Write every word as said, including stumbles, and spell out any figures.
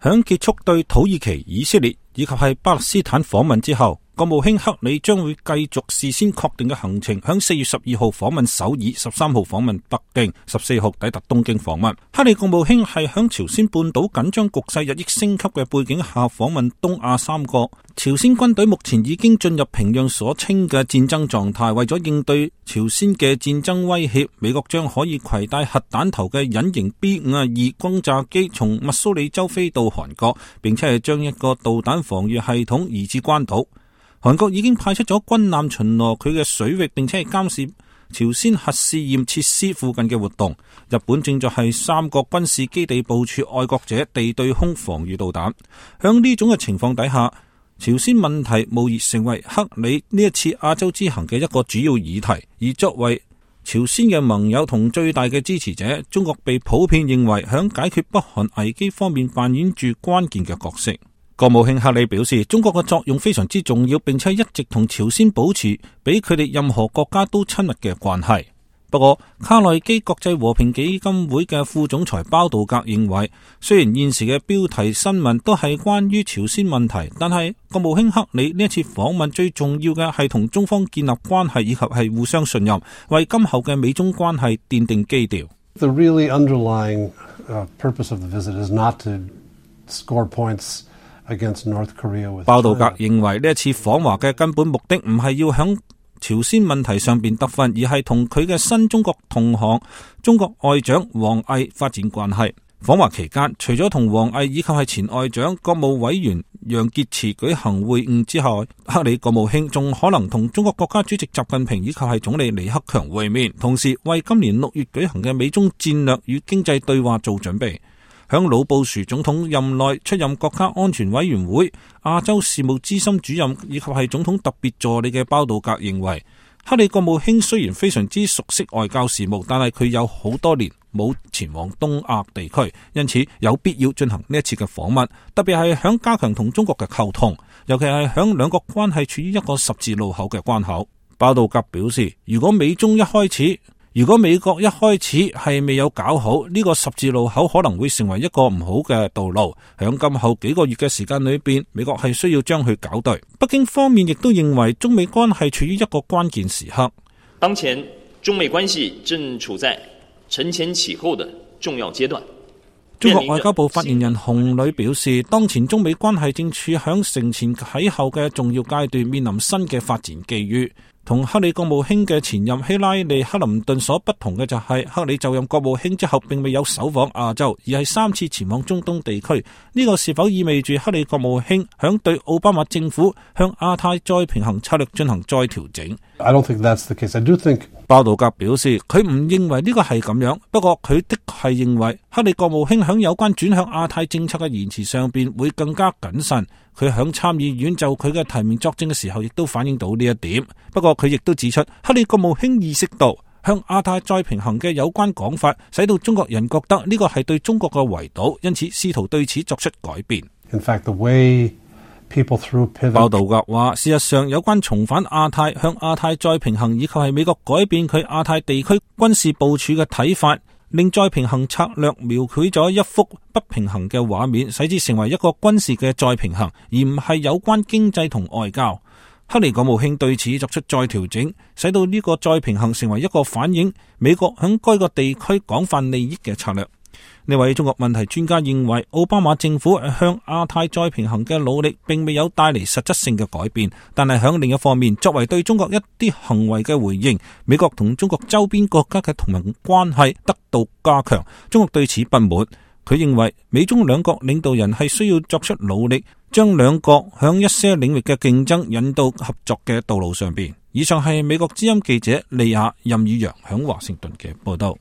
響結束對土耳其、以色列以及係巴勒斯坦訪問之後，國務卿克里將會繼續事先確定嘅行程，響四月十二號訪問首爾，十三號訪問北京，十四號抵達東京訪問。克里國務卿係響朝鮮半島緊張局勢日益升級嘅背景下訪問東亞三國。朝鮮軍隊目前已經進入平壤所稱嘅戰爭狀態，為咗應對朝鮮嘅戰爭威脅，美國將可以攜帶核彈頭嘅隱形 B 五十二轟炸機從密蘇里州飛到韓國，並且係將一個導彈防禦系統移至關島。韓國已經派出咗軍艦巡邏佢嘅水域，並且係監視朝鮮核試驗設施附近嘅活動。日本正在係三國軍事基地部署愛國者地對空防禦導彈。響呢種嘅情況底下，朝鮮問題無疑成為克里呢一次亞洲之行嘅一個主要議題。而作為朝鮮嘅盟友同最大嘅支持者，中國被普遍認為響解決北韓危機方面扮演住關鍵嘅角色。國務卿克里表示，中國嘅作用非常之重要，並且一直同朝鮮保持比佢哋任何國家都親密嘅關係。不過，卡內基國際和平基金會嘅副總裁包道格認為，雖然現時嘅標題新聞都係關於朝鮮問題，但係國務卿克里呢一次訪問最重要嘅係同中方建立關係以及係互相信任，為今後嘅美中關係奠定基調。 The really underlying uh, purpose of the visit is not to score points against North Korea with China. 包道格認為呢一次訪華嘅根本目的唔係要響朝鮮問題上邊得分，而係同佢嘅新中國同行中國外長王毅發展關係。訪華期間，除咗同王毅以及係前外長國務委員楊潔篪舉行會晤之後，克里國務卿仲可能同中國國家主席習近平以及係總理李克強會面，同時為今年六月舉行嘅美中戰略與經濟對話做準備。響老布殊總統任內出任國家安全委員會亞洲事務資深主任以及係總統特別助理嘅包道格認為，克里國務卿雖然非常之熟悉外交事務，但係佢有好多年冇前往東亞地區，因此有必要進行呢一次嘅訪問，特別係響加強同中國嘅溝通，尤其係響兩國關係處於一個十字路口嘅關口。包道格表示，如果美中一開始如果美國一開始係未有搞好呢個十字路口，可能會成為一個唔好嘅道路。響今後幾個月嘅時間裏邊，美國係需要將佢搞對。北京方面亦都認為中美關係處於一個關鍵時刻。 當前中美關係正處在承前啟後的重要階段。 中國外交部發言人洪磊表示，當前中美關係正處響承前啟後嘅重要階段，面臨新嘅發展機遇。同克里國務卿嘅前任希拉里克林頓所不同嘅就係，克里就任國務卿之後並未有首訪亞洲，而係三次前往中東地區。呢個是否意味住克里國務卿響對奧巴馬政府向亞太再平衡策略進行再調整？ I don't think that's the case. I do think 包道格表示，佢唔認為呢個係咁樣，不過佢的確係認為克里國務卿響有關轉向亞太政策嘅言辭上邊會更加謹慎。佢響參議院就佢嘅提名作證嘅時候，亦都反映到呢一點。不過佢亦都指出，克里國務卿意識到向亞太再平衡嘅有關講法，使到中國人覺得呢個係對中國嘅圍堵，因此試圖對此作出改變。 In fact, the way people threw pivot... 包道格話，事實上有關重返亞太、向亞太再平衡，以及係美國改變佢亞太地區軍事部署嘅睇法，令再平衡策略描繪咗一幅不平衡嘅畫面，使之成為一個軍事嘅再平衡，而唔係有關經濟同外交。克里國務卿對此作出再調整，使到呢個再平衡成為一個反映美國響該個地區廣泛利益嘅策略。呢位中國問題專家認為，奧巴馬政府向亞太再平衡嘅努力並未有帶嚟實質性嘅改變，但係響另一方面，作為對中國一啲行為嘅回應，美國同中國周邊國家嘅同盟關係得到加強，中國對此不滿。佢認為美中兩國領導人係需要作出努力，將兩國響一些領域嘅競爭引到合作嘅道路上邊。以上係美國之音記者利亞任宇陽響華盛頓嘅報道。